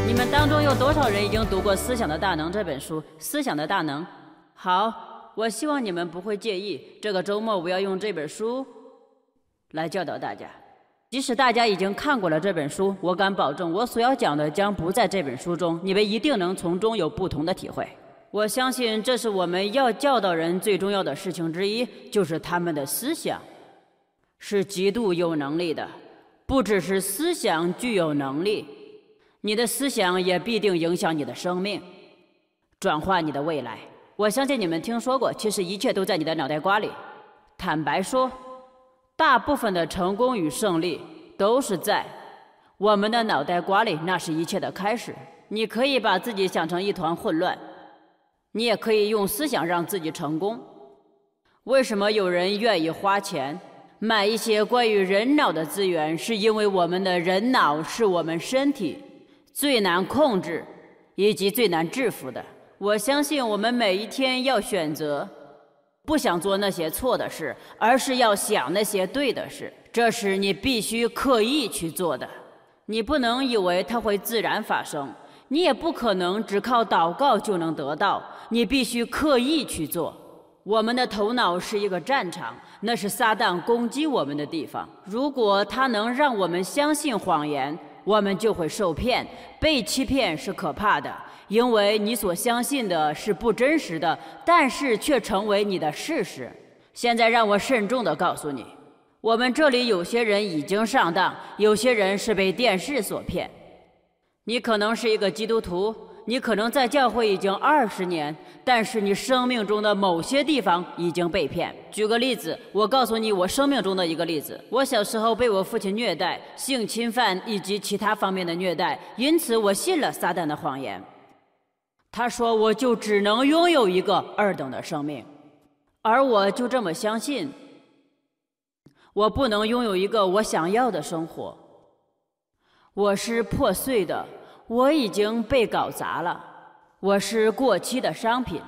你们当中有多少人已经读过《思想的大能》这本书？思想的大能。好，我希望你们不会介意，这个周末我要用这本书来教导大家。即使大家已经看过了这本书，我敢保证我所要讲的将不在这本书中，你们一定能从中有不同的体会。我相信这是我们要教导人最重要的事情之一，就是他们的思想是极度有能力的。不只是思想具有能力，你的思想也必定影响你的生命，转化你的未来。我相信你们听说过，其实一切都在你的脑袋瓜里。坦白说，大部分的成功与胜利都是在我们的脑袋瓜里，那是一切的开始。你可以把自己想成一团混乱，你也可以用思想让自己成功。为什么有人愿意花钱买一些关于人脑的资源？是因为我们的人脑是我们身体最难控制以及最难制服的。我相信我们每一天要选择不想做那些错的事，而是要想那些对的事，这是你必须刻意去做的。你不能以为它会自然发生，你也不可能只靠祷告就能得到，你必须刻意去做。我们的头脑是一个战场，那是撒旦攻击我们的地方。如果他能让我们相信谎言，我们就会受骗。被欺骗是可怕的，因为你所相信的是不真实的，但是却成为你的事实。现在让我慎重地告诉你，我们这里有些人已经上当，有些人是被电视所骗。你可能是一个基督徒，你可能在教会已经20年，但是你生命中的某些地方已经被骗。举个例子，我告诉你我生命中的一个例子。我小时候被我父亲虐待、性侵犯以及其他方面的虐待，因此我信了撒旦的谎言。他说我就只能拥有一个二等的生命，而我就这么相信，我不能拥有一个我想要的生活。我是破碎的，我已经被搞砸了，我是过期的商品。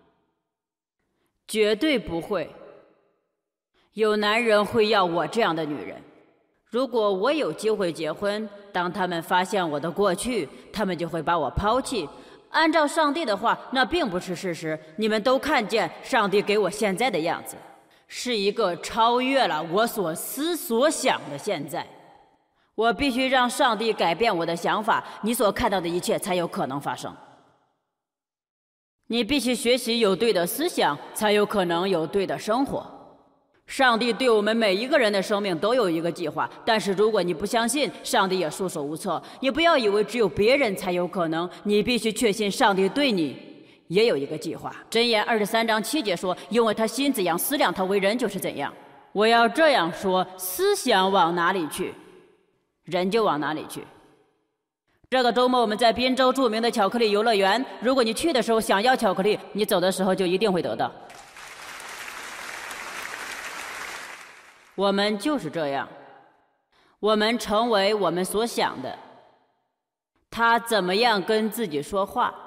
绝对不会有男人会要我这样的女人。如果我有机会结婚，当他们发现我的过去，他们就会把我抛弃。按照上帝的话，那并不是事实。你们都看见上帝给我现在的样子，是一个超越了我所思所想的现在。我必须让上帝改变我的想法，你所看到的一切才有可能发生。你必须学习有对的思想，才有可能有对的生活。上帝对我们每一个人的生命都有一个计划，但是如果你不相信，上帝也束手无策。你不要以为只有别人才有可能，你必须确信上帝对你也有一个计划。箴言23章7节说，因为他心怎样思量，他为人就是怎样。我要这样说，思想往哪里去，人就往哪里去。这个周末我们在滨州著名的巧克力游乐园，如果你去的时候想要巧克力，你走的时候就一定会得到。我们就是这样，我们成为我们所想的。他怎么样跟自己说话，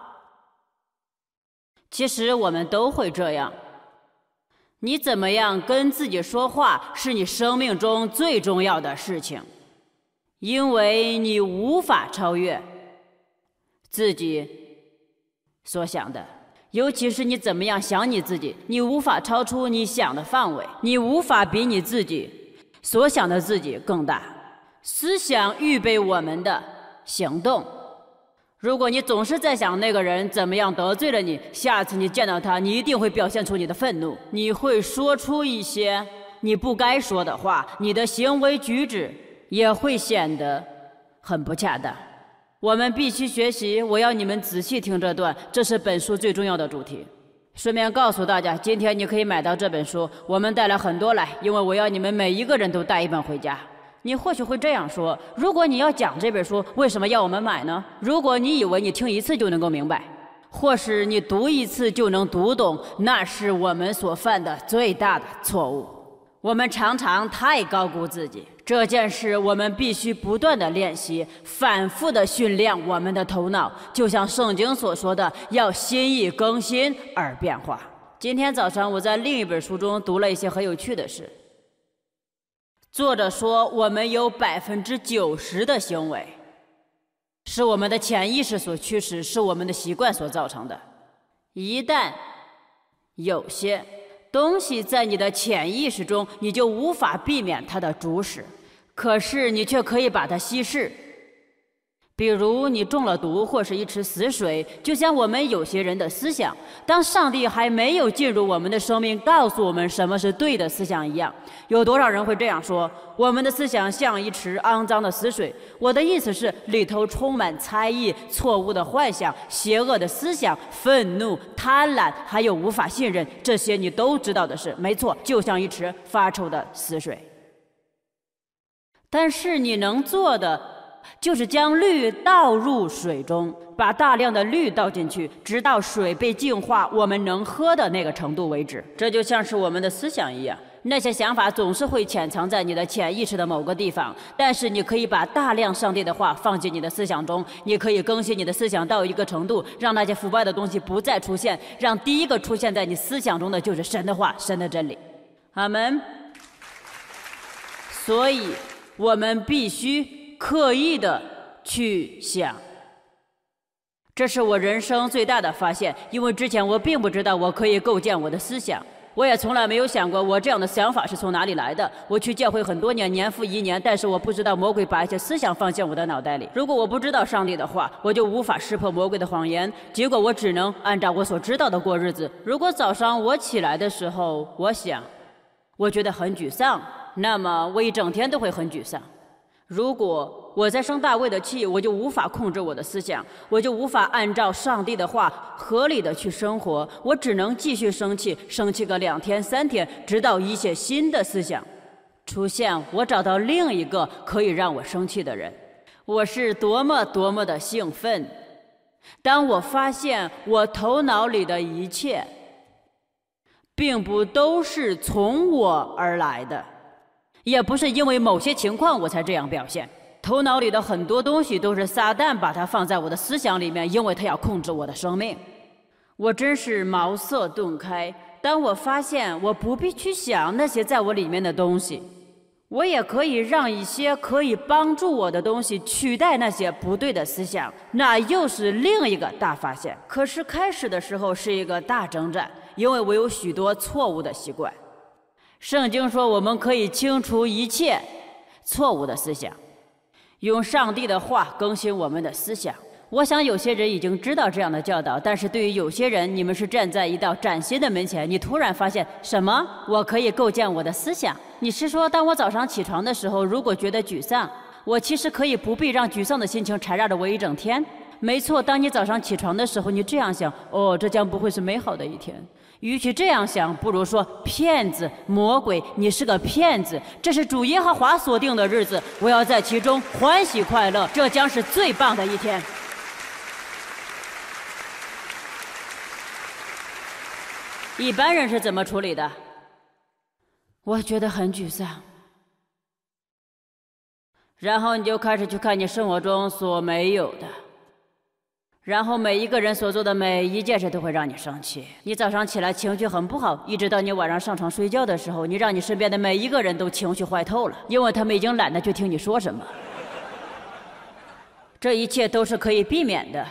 其实我们都会这样。你怎么样跟自己说话，是你生命中最重要的事情。因为你无法超越自己所想的，尤其是你怎么样想你自己，你无法超出你想的范围，你无法比你自己所想的自己更大。思想预备我们的行动。如果你总是在想那个人怎么样得罪了你，下次你见到他，你一定会表现出你的愤怒，你会说出一些你不该说的话，你的行为举止也会显得很不恰当。我们必须学习，我要你们仔细听这段，这是本书最重要的主题。顺便告诉大家，今天你可以买到这本书，我们带了很多来，因为我要你们每一个人都带一本回家。你或许会这样说，如果你要讲这本书，为什么要我们买呢？如果你以为你听一次就能够明白，或是你读一次就能读懂，那是我们所犯的最大的错误。我们常常太高估自己，这件事我们必须不断的练习，反复的训练我们的头脑，就像圣经所说的，要心意更新而变化。今天早上我在另一本书中读了一些很有趣的事。作者说，我们有90%的行为是我们的潜意识所驱使，是我们的习惯所造成的。一旦有些东西在你的潜意识中，你就无法避免它的主使，可是你却可以把它稀释。比如你中了毒，或是一池死水，就像我们有些人的思想，当上帝还没有进入我们的生命，告诉我们什么是对的思想一样。有多少人会这样说？我们的思想像一池肮脏的死水。我的意思是，里头充满猜疑、错误的幻想、邪恶的思想、愤怒、贪婪，还有无法信任，这些你都知道的事。没错，就像一池发臭的死水。但是你能做的就是将氯倒入水中，把大量的氯倒进去，直到水被净化，我们能喝的那个程度为止。这就像是我们的思想一样，那些想法总是会潜藏在你的潜意识的某个地方，但是你可以把大量上帝的话放进你的思想中，你可以更新你的思想到一个程度，让那些腐败的东西不再出现，让第一个出现在你思想中的就是神的话，神的真理。阿们。所以我们必须刻意的去想，这是我人生最大的发现，因为之前我并不知道我可以构建我的思想，我也从来没有想过我这样的想法是从哪里来的。我去教会很多年，年复一年，但是我不知道魔鬼把一些思想放进我的脑袋里。如果我不知道上帝的话，我就无法识破魔鬼的谎言，结果我只能按照我所知道的过日子。如果早上我起来的时候，我觉得很沮丧，那么我一整天都会很沮丧。如果我在生大卫的气，我就无法控制我的思想，我就无法按照上帝的话合理的去生活，我只能继续生气，生气个2天3天，直到一些新的思想出现，我找到另一个可以让我生气的人。我是多么的兴奋，当我发现我头脑里的一切并不都是从我而来的，也不是因为某些情况我才这样表现。头脑里的很多东西都是撒旦把它放在我的思想里面，因为他要控制我的生命。我真是茅塞顿开，当我发现我不必去想那些在我里面的东西，我也可以让一些可以帮助我的东西取代那些不对的思想，那又是另一个大发现。可是开始的时候是一个大征战，因为我有许多错误的习惯。圣经说我们可以清除一切错误的思想，用上帝的话更新我们的思想。我想有些人已经知道这样的教导，但是对于有些人，你们是站在一道崭新的门前，你突然发现什么？我可以构建我的思想。你是说，当我早上起床的时候，如果觉得沮丧，我其实可以不必让沮丧的心情缠绕着我一整天？没错，当你早上起床的时候，你这样想，这将不会是美好的一天。与其这样想，不如说骗子、魔鬼，你是个骗子，这是主耶和华所定的日子，我要在其中欢喜快乐，这将是最棒的一天。一般人是怎么处理的？我觉得很沮丧，然后你就开始去看你生活中所没有的，然后每一个人所做的每一件事都会让你生气。你早上起来情绪很不好，一直到你晚上上床睡觉的时候，你让你身边的每一个人都情绪坏透了，因为他们已经懒得去听你说什么。这一切都是可以避免的，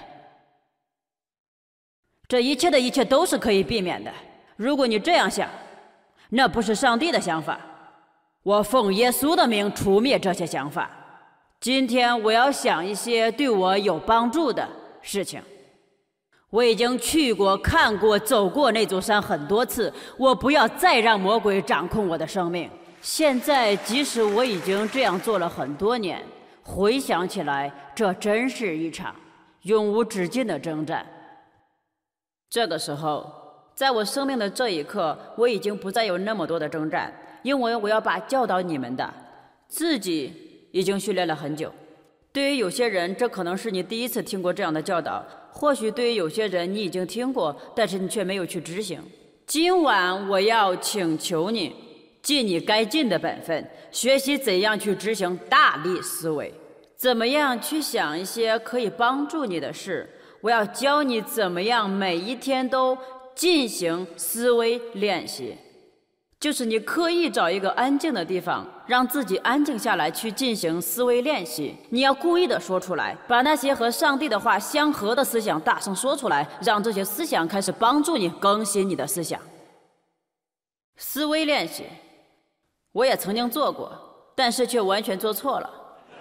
这一切的一切都是可以避免的。如果你这样想，那不是上帝的想法。我奉耶稣的名除灭这些想法。今天我要想一些对我有帮助的事情。我已经去过、看过、走过那座山很多次，我不要再让魔鬼掌控我的生命。现在即使我已经这样做了很多年，回想起来，这真是一场永无止境的征战。这个时候，在我生命的这一刻，我已经不再有那么多的征战，因为我要把教导你们的自己已经训练了很久。对于有些人，这可能是你第一次听过这样的教导，或许对于有些人你已经听过，但是你却没有去执行。今晚我要请求你尽你该尽的本分，学习怎样去执行大力思维，怎么样去想一些可以帮助你的事。我要教你怎么样每一天都进行思维练习， 就是你刻意找一个安静的地方，让自己安静下来去进行思维练习。你要故意的说出来，把那些和上帝的话相合的思想大声说出来，让这些思想开始帮助你更新你的思想。思维练习，我也曾经做过，但是却完全做错了。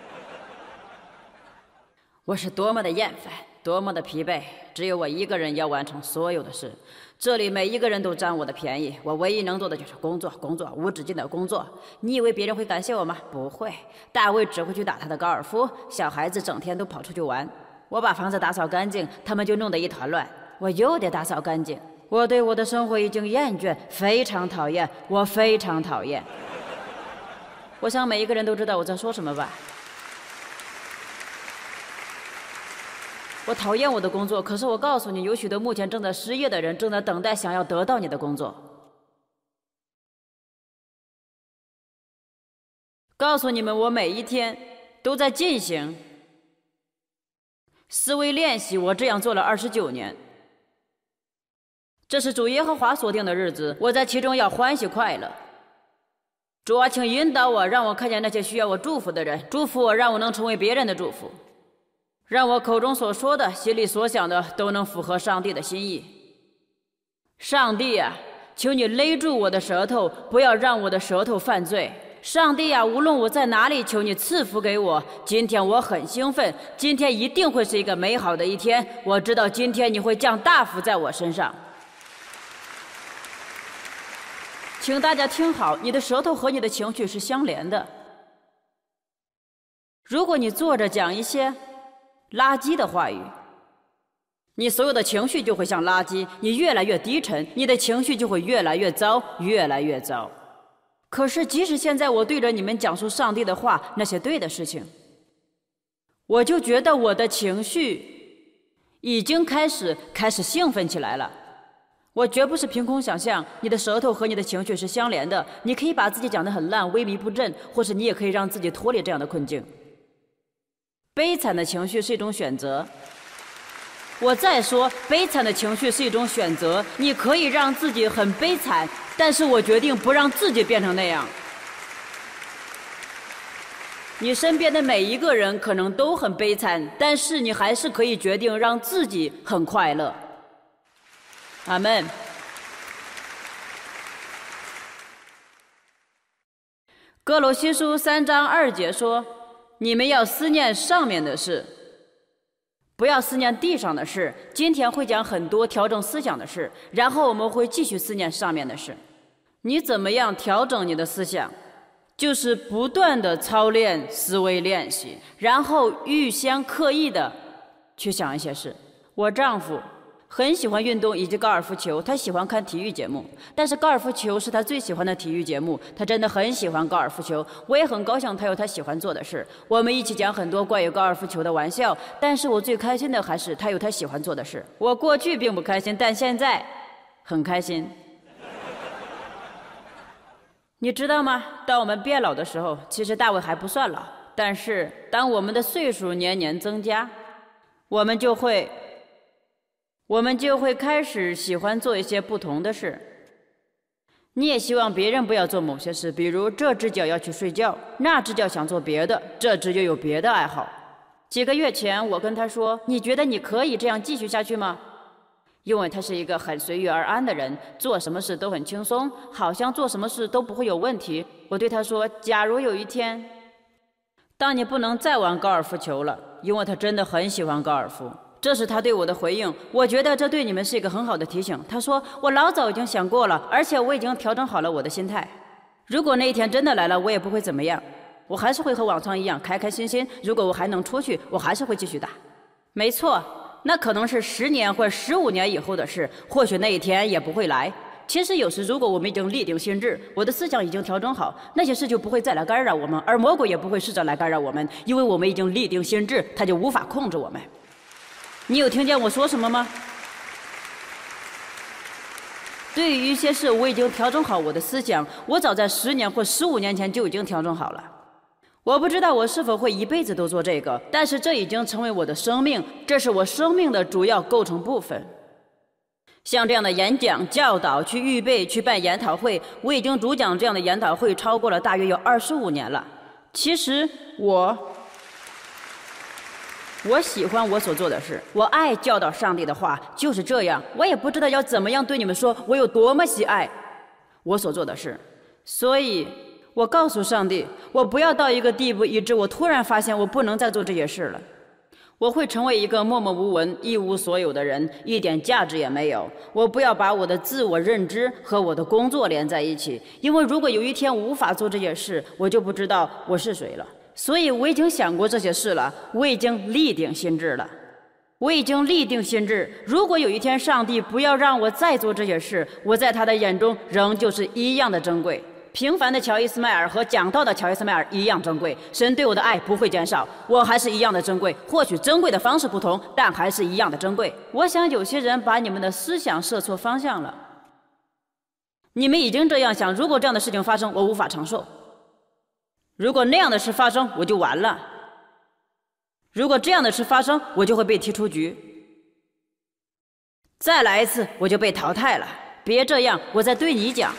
我是多么的厌烦，多么的疲惫，只有我一个人要完成所有的事。这里每一个人都占我的便宜，我唯一能做的就是工作，工作，无止境的工作。你以为别人会感谢我吗？不会。大卫只会去打他的高尔夫，小孩子整天都跑出去玩。我把房子打扫干净，他们就弄得一团乱，我又得打扫干净。我对我的生活已经厌倦，非常讨厌，我非常讨厌。我想每一个人都知道我在说什么吧。我讨厌我的工作，可是我告诉你，有许多目前正在失业的人正在等待想要得到你的工作。告诉你们，我每一天都在进行思维练习，我这样做了29年。这是主耶和华所定的日子，我在其中要欢喜快乐。主啊，请引导我，让我看见那些需要我祝福的人，祝福我，让我能成为别人的祝福。让我口中所说的、心里所想的都能符合上帝的心意。上帝啊，求你勒住我的舌头，不要让我的舌头犯罪。上帝啊，无论我在哪里，求你赐福给我。今天我很兴奋，今天一定会是一个美好的一天。我知道今天你会降大福在我身上。请大家听好，你的舌头和你的情绪是相连的。如果你坐着讲一些垃圾的话语，你所有的情绪就会像垃圾，你越来越低沉，你的情绪就会越来越糟，越来越糟。可是即使现在我对着你们讲述上帝的话，那些对的事情，我就觉得我的情绪已经开始兴奋起来了。我绝不是凭空想象，你的舌头和你的情绪是相连的。你可以把自己讲得很烂，萎靡不振，或是你也可以让自己脱离这样的困境。悲惨的情绪是一种选择。我再说，悲惨的情绪是一种选择。你可以让自己很悲惨，但是我决定不让自己变成那样。你身边的每一个人可能都很悲惨，但是你还是可以决定让自己很快乐。阿们。哥罗西书3章2节说，你们要思念上面的事，不要思念地上的事。今天会讲很多调整思想的事，然后我们会继续思念上面的事。你怎么样调整你的思想？就是不断的操练思维练习，然后预先刻意的去想一些事。我丈夫很喜欢运动以及高尔夫球，他喜欢看体育节目，但是高尔夫球是他最喜欢的体育节目，他真的很喜欢高尔夫球。我也很高兴他有他喜欢做的事，我们一起讲很多关于高尔夫球的玩笑，但是我最开心的还是他有他喜欢做的事。我过去并不开心，但现在很开心。你知道吗？当我们变老的时候，其实大卫还不算老，但是当我们的岁数年年增加，我们就会开始喜欢做一些不同的事。你也希望别人不要做某些事，比如这只脚要去睡觉，那只脚想做别的，这只又有别的爱好。几个月前我跟他说，你觉得你可以这样继续下去吗？因为他是一个很随遇而安的人，做什么事都很轻松，好像做什么事都不会有问题。我对他说，假如有一天当你不能再玩高尔夫球了，因为他真的很喜欢高尔夫。这是他对我的回应，我觉得这对你们是一个很好的提醒。他说，我老早已经想过了，而且我已经调整好了我的心态。如果那一天真的来了，我也不会怎么样，我还是会和往常一样开开心心。如果我还能出去，我还是会继续打。没错，那可能是10年或者15年以后的事，或许那一天也不会来。其实有时如果我们已经立定心志，我的思想已经调整好，那些事就不会再来干扰我们，而魔鬼也不会试着来干扰我们，因为我们已经立定心志，他就无法控制我们。你有听见我说什么吗？对于一些事，我已经调整好我的思想，我早在10年或15年前就已经调整好了。我不知道我是否会一辈子都做这个，但是这已经成为我的生命，这是我生命的主要构成部分。 像这样的演讲、教导、去预备、去办研讨会，我已经主讲这样的研讨会超过了大约有25年了。其实我喜欢我所做的事，我爱教导上帝的话，就是这样。我也不知道要怎么样对你们说我有多么喜爱我所做的事，所以我告诉上帝，我不要到一个地步，以致我突然发现我不能再做这些事了。我会成为一个默默无闻、一无所有的人，一点价值也没有。我不要把我的自我认知和我的工作连在一起，因为如果有一天我无法做这些事，我就不知道我是谁了。所以我已经想过这些事了，我已经立定心志了。如果有一天上帝不要让我再做这些事，我在他的眼中仍就是一样的珍贵。平凡的乔伊斯迈尔和讲道的乔伊斯迈尔一样珍贵，神对我的爱不会减少，我还是一样的珍贵，或许珍贵的方式不同，但还是一样的珍贵。我想有些人把你们的思想射错方向了，你们已经这样想，如果这样的事情发生，我无法承受；如果那样的事发生，我就完了；如果这样的事发生，我就会被踢出局；再来一次，我就被淘汰了。别这样，我在对你讲。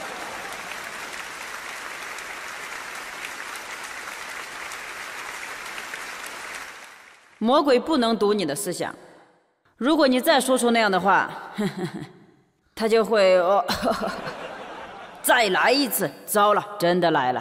魔鬼不能读你的思想，如果你再说出那样的话，他就会再来一次。糟了，真的来了。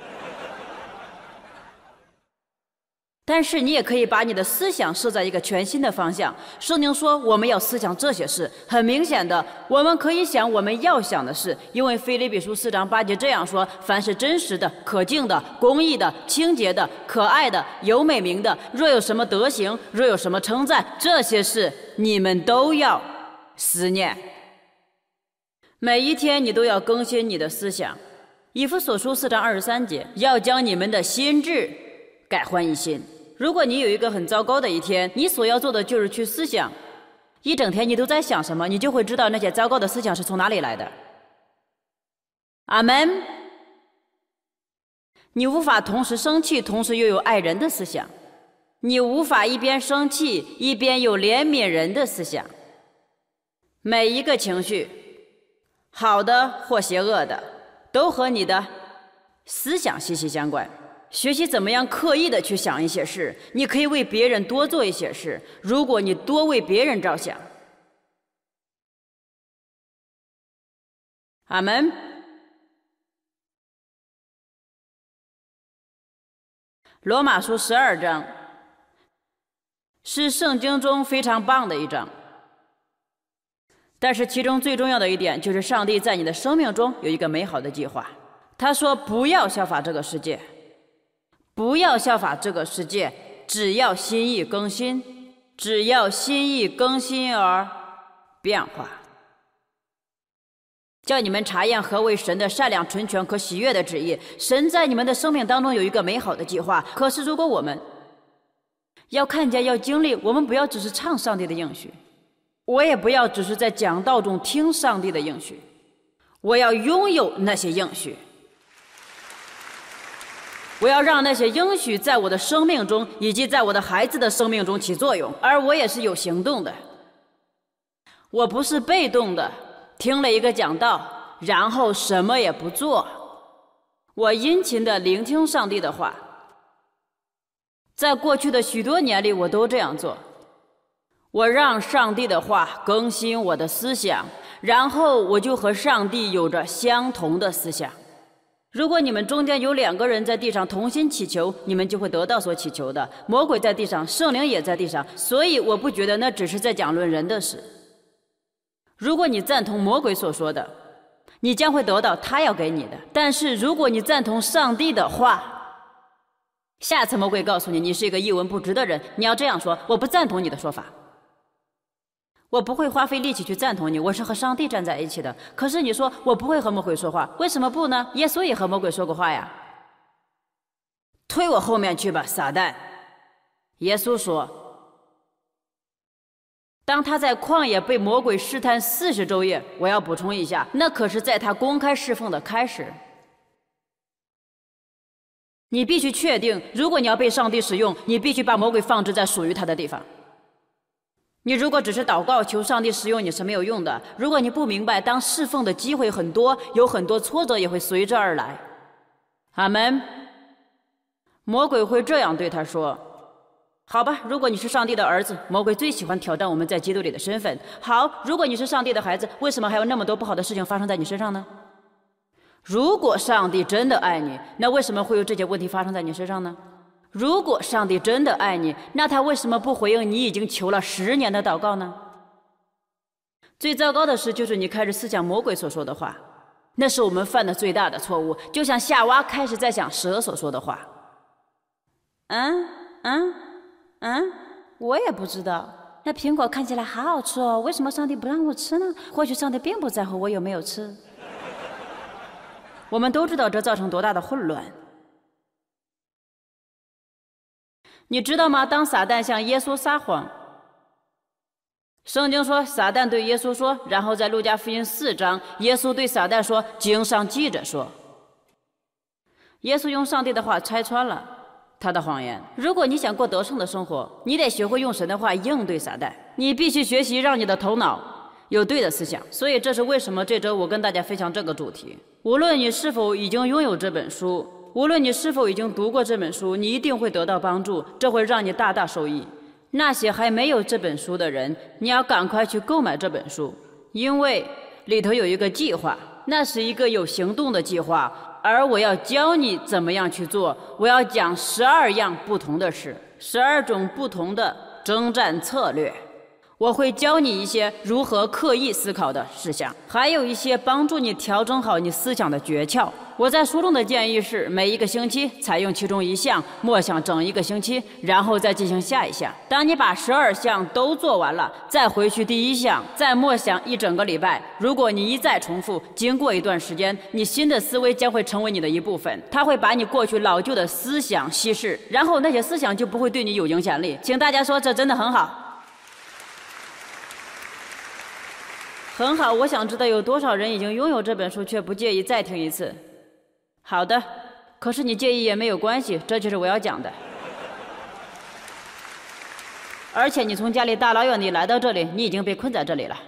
但是你也可以把你的思想设在一个全新的方向。圣经说我们要思想这些事，很明显的，我们可以想我们要想的事，因为腓立比书4章8节这样说：凡是真实的、可敬的、公义的、清洁的、可爱的、有美名的，若有什么德行，若有什么称赞，这些事你们都要思念。每一天你都要更新你的思想。以弗所书4章23节，要将你们的心志改换一新。如果你有一个很糟糕的一天，你所要做的就是去思想，一整天你都在想什么，你就会知道那些糟糕的思想是从哪里来的。阿们。你无法同时生气，同时又有爱人的思想；你无法一边生气，一边有怜悯人的思想。每一个情绪，好的或邪恶的，都和你的思想息息相关。学习怎么样刻意的去想一些事，你可以为别人多做一些事。如果你多为别人着想，阿们。罗马书12章是圣经中非常棒的一章，但是其中最重要的一点就是上帝在你的生命中有一个美好的计划。他说不要效法这个世界，不要效法这个世界，只要心意更新，只要心意更新而变化。叫你们查验何为神的善良、纯全、可喜悦的旨意。神在你们的生命当中有一个美好的计划，可是如果我们要看见、要经历，我们不要只是唱上帝的应许，我也不要只是在讲道中听上帝的应许，我要拥有那些应许。我要让那些应许在我的生命中以及在我的孩子的生命中起作用，而我也是有行动的。我不是被动的听了一个讲道然后什么也不做，我殷勤地聆听上帝的话。在过去的许多年里我都这样做，我让上帝的话更新我的思想，然后我就和上帝有着相同的思想。如果你们中间有2个人在地上同心祈求，你们就会得到所祈求的。魔鬼在地上，圣灵也在地上，所以我不觉得那只是在讲论人的事。如果你赞同魔鬼所说的，你将会得到他要给你的。但是如果你赞同上帝的话，下次魔鬼告诉你你是一个一文不值的人，你要这样说：我不赞同你的说法，我不会花费力气去赞同你，我是和上帝站在一起的。可是你说我不会和魔鬼说话，为什么不呢？耶稣也和魔鬼说过话呀。推我后面去吧，撒旦。耶稣说，当他在旷野被魔鬼试探40昼夜，我要补充一下，那可是在他公开侍奉的开始。你必须确定，如果你要被上帝使用，你必须把魔鬼放置在属于他的地方。 你如果只是祷告求上帝使用你是没有用的。如果你不明白，当侍奉的机会很多，有很多挫折也会随之而来。阿们。魔鬼会这样对他说：好吧，如果你是上帝的儿子，魔鬼最喜欢挑战我们在基督里的身份。好，如果你是上帝的孩子，为什么还有那么多不好的事情发生在你身上呢？如果上帝真的爱你，那为什么会有这些问题发生在你身上呢？如果上帝真的爱你，那他为什么不回应你已经求了10年的祷告呢？最糟糕的事就是你开始思想魔鬼所说的话，那是我们犯的最大的错误，就像夏娃开始在想蛇所说的话。我也不知道，那苹果看起来好好吃哦，为什么上帝不让我吃呢？或许上帝并不在乎我有没有吃。我们都知道这造成多大的混乱。你知道吗？当撒旦向耶稣撒谎，圣经说撒旦对耶稣说，然后在路加福音4章，耶稣对撒旦说，经上记着说。耶稣用上帝的话拆穿了他的谎言。如果你想过得胜的生活，你得学会用神的话应对撒旦，你必须学习让你的头脑有对的思想。所以这是为什么这周我跟大家分享这个主题。无论你是否已经拥有这本书，无论你是否已经读过这本书，你一定会得到帮助，这会让你大大受益。那些还没有这本书的人，你要赶快去购买这本书，因为里头有一个计划，那是一个有行动的计划，而我要教你怎么样去做。我要讲12样不同的事，12种不同的征战策略。我会教你一些如何刻意思考的事项，还有一些帮助你调整好你思想的诀窍。我在书中的建议是，每一个星期采用其中一项，默想整一个星期，然后再进行下一项。当你把12项都做完了，再回去第1项，再默想一整个礼拜。如果你一再重复，经过一段时间，你新的思维将会成为你的一部分，它会把你过去老旧的思想稀释，然后那些思想就不会对你有影响力。请大家说，这真的很好。很好，我想知道有多少人已经拥有这本书却不介意再听一次。好的，可是你介意也没有关系，这就是我要讲的。而且你从家里大老远地来到这里，你已经被困在这里了。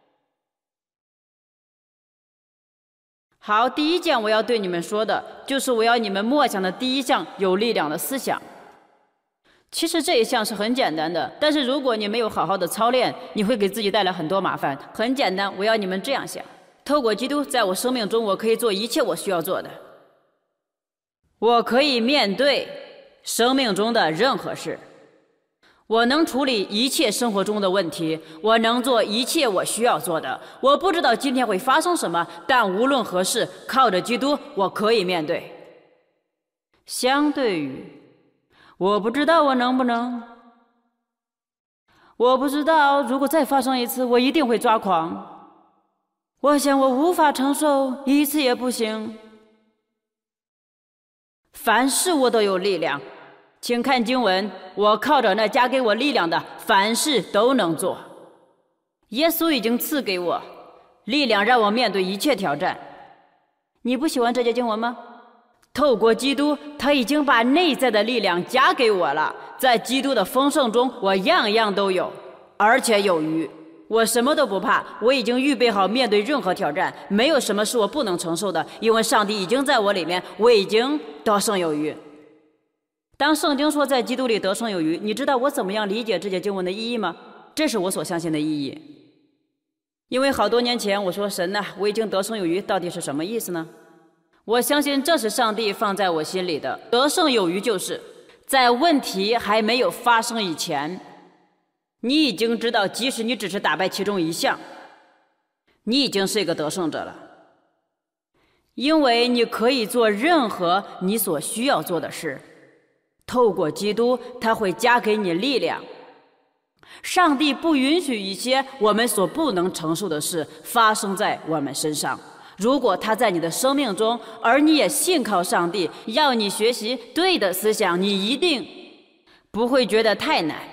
好，第一件我要对你们说的就是我要你们默想的第1项有力量的思想。其实这一项是很简单的，但是如果你没有好好的操练，你会给自己带来很多麻烦。很简单，我要你们这样想：透过基督，在我生命中，我可以做一切我需要做的。我可以面对生命中的任何事，我能处理一切生活中的问题，我能做一切我需要做的。我不知道今天会发生什么，但无论何事，靠着基督，我可以面对。相对于我不知道我能不能，我不知道如果再发生一次，我一定会抓狂。我想我无法承受一次也不行。凡事我都有力量，请看经文，我靠着那加给我力量的，凡事都能做。耶稣已经赐给我力量，让我面对一切挑战。你不喜欢这节经文吗？透过基督，他已经把内在的力量加给我了。在基督的丰盛中，我样样都有，而且有余。我什么都不怕，我已经预备好面对任何挑战，没有什么是我不能承受的，因为上帝已经在我里面，我已经得胜有余。当圣经说在基督里得胜有余，你知道我怎么样理解这节经文的意义吗？这是我所相信的意义。因为好多年前我说，神呐，我已经得胜有余，到底是什么意思呢？我相信这是上帝放在我心里的。得胜有余就是在问题还没有发生以前，你已经知道，即使你只是打败其中一项，你已经是一个得胜者了。因为你可以做任何你所需要做的事，透过基督，他会加给你力量。上帝不允许一些我们所不能承受的事发生在我们身上。如果他在你的生命中，而你也信靠上帝，要你学习对的思想，你一定不会觉得太难。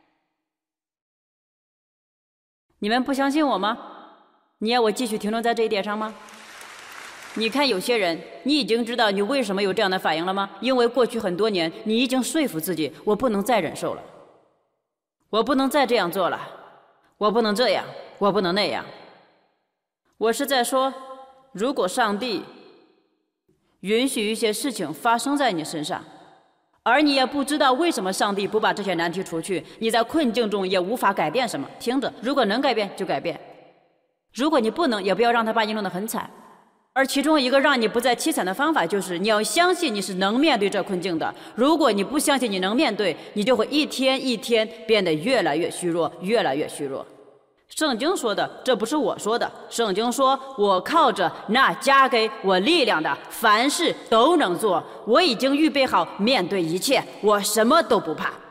你们不相信我吗？你要我继续停留在这一点上吗？你看有些人，你已经知道你为什么有这样的反应了吗？因为过去很多年，你已经说服自己，我不能再忍受了，我不能再这样做了， 我不能这样，我不能那样。我是在说，如果上帝允许一些事情发生在你身上，而你也不知道为什么上帝不把这些难题除去，你在困境中也无法改变什么。听着，如果能改变就改变，如果你不能，也不要让他把你弄得很惨。而其中一个让你不再凄惨的方法，就是你要相信你是能面对这困境的。如果你不相信你能面对，你就会一天一天变得越来越虚弱，越来越虚弱。圣经说的，这不是我说的。圣经说，我靠着那加给我力量的，凡事都能做。我已经预备好面对一切，我什么都不怕。